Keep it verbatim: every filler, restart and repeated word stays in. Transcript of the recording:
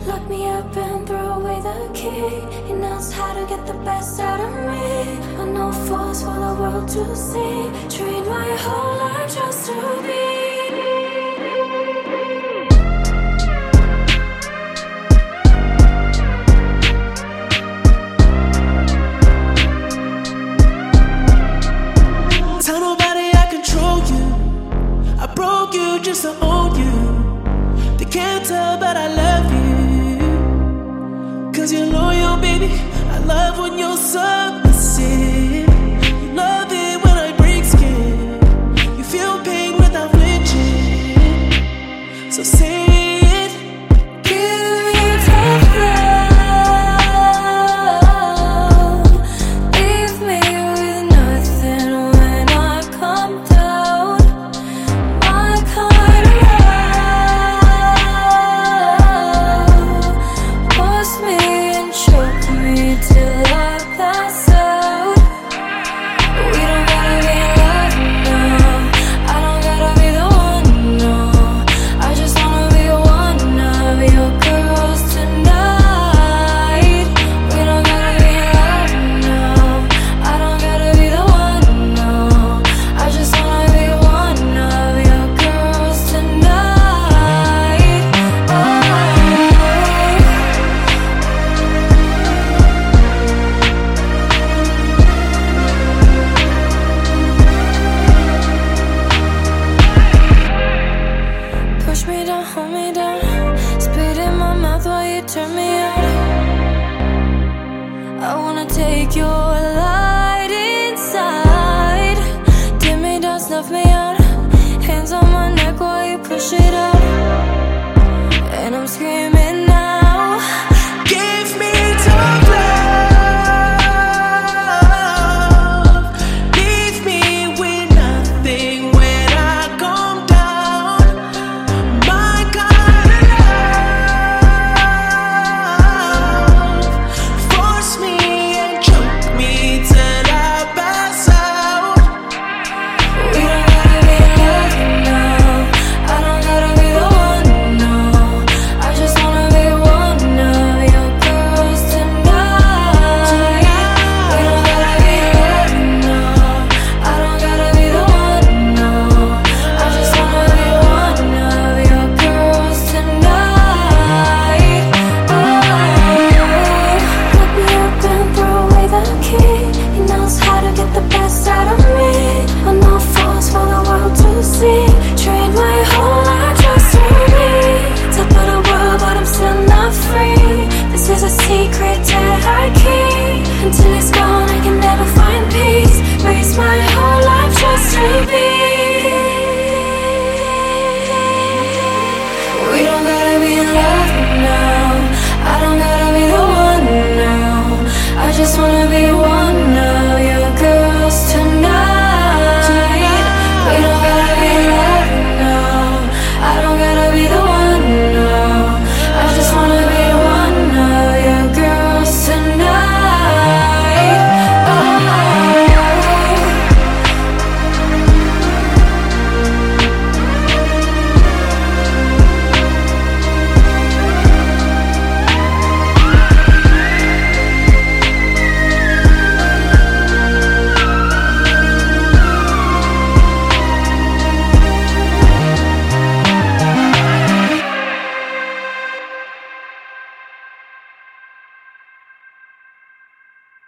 Lock me up and throw away the key. He knows how to get the best out of me. I know force for the world to see. Trained my whole life just to be. Tell nobody I control you. I broke you just to own you. They can't tell, but I love you. Cause you're loyal, baby. I love when you're submissive. You love it when I break skin. You feel pain without flinching. So say it. Give me tough love. Leave me with nothing when I come down. My kind of love. Force me and choke me till I pass out. We don't gotta be in love now. I don't gotta be the one, no. I just wanna be one of your girls tonight. We don't gotta be in love now. I don't gotta be the one, no. I just wanna be one of your girls tonight. Oh. Push me down, hold me down. Spit in my mouth while you turn me on. I wanna take your light inside. Dim me down, snuff me out. Hands on my neck while you push it out. And I'm screaming now. Give me tough love. Leave me with nothing when I come down. My kind of love. Force me and choke me till I pass out. We don't gotta be in love now. I don't gotta be the one, no. I just wanna be one of your girls tonight. We don't gotta be in love now. I don't gotta be the one, no. I just wanna be one of your girls tonight. Oh. Lock me up and throw away the key. He knows how to get the best out of me. I know force for the world to see. Trained my whole life just to be top of the world, but I'm still not free. This is a secret that I keep. Until it's gone, I can never find peace. Raise my whole life just to be. We don't gotta be in love now. I don't gotta be the one now. I just wanna be